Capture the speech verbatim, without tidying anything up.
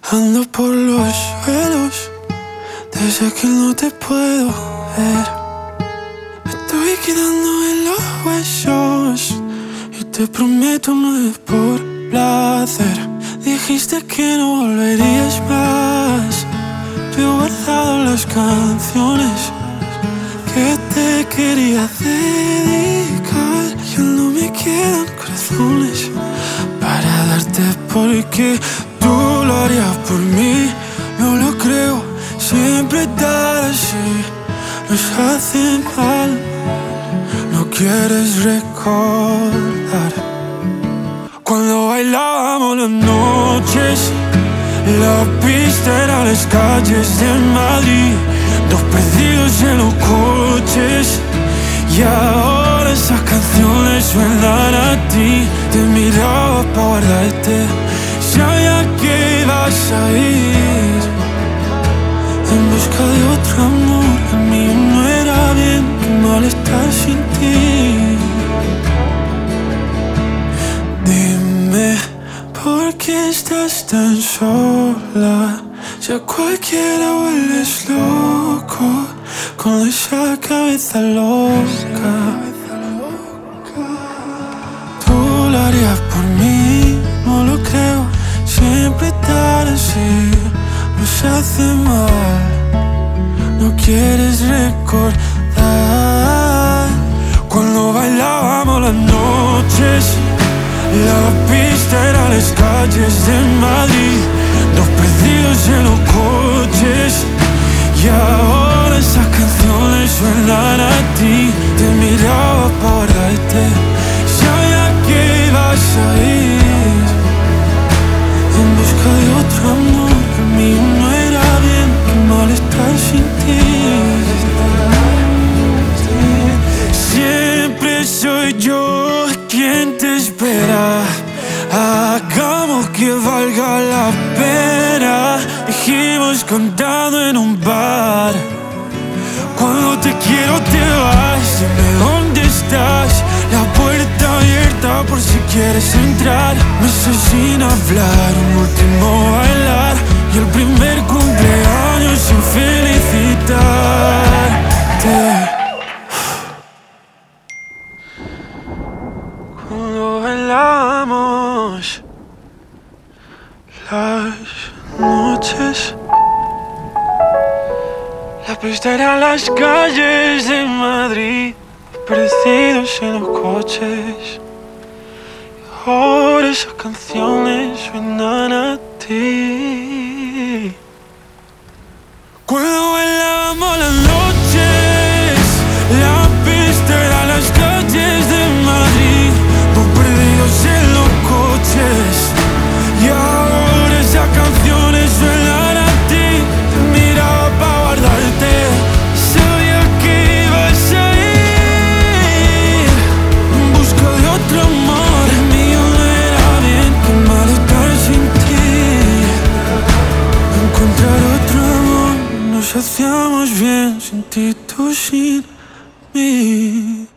Ando por los suelos desde que no te puedo ver. Estoy quedando en los huesos y te prometo no es por placer. Dijiste que no volverías más. Yo he guardado las canciones que te quería dedicar. Ya no me quedan corazones para darte, porque tú lo harías por mí. No lo creo, siempre tal así nos hace mal. No quieres recordar cuando bailábamos las noches. La pista era las calles de Madrid, dos perdidos en los coches. Y ahora esas canciones suenan a ti. Te miraba para guardarte, sabía que ibas a ir en busca de otro amor. El mío no era bien, qué mal estar sin ti. Dime, ¿por qué estás tan sola? Si a cualquiera vuelves loco con esa cabeza loca. Tú lo harías por mí, no lo creo, siempre tan así nos hace mal. No quieres recordar cuando bailábamos las noches. La pista era las calles de Madrid, dos perdidos en los coches. Y ahora esas canciones suenan a ti. Te miraba para guardarte, sabía que ibas a ir en busca de otro amor. El mío no era bien, qué mal estar sin ti. Siempre soy yo quien te espera. Hagamos que valga la pena. Dijimos cantando en un bar. Cuando te quiero te vas. Dime dónde estás. La puerta abierta por si quieres entrar. Meses sin hablar, un último bailar y el primer cumpleaños sin felicitarte. Cuando bailamos las noches, la pista era las calles de Madrid, perdidos en los coches. Ahora esas canciones suenan a ti. Cuando bailábamos las noches, la pista era las calles de Madrid, dos perdidos en los coches. Y ahora esas canciones suenan a ti. Te miraba para guardarte, sabía que ibas a ir en busca de otro amor. El mío no era bien, qué mal estar sin ti. Encontrar otro amor, nos hacíamos bien sin ti, tú sin mí.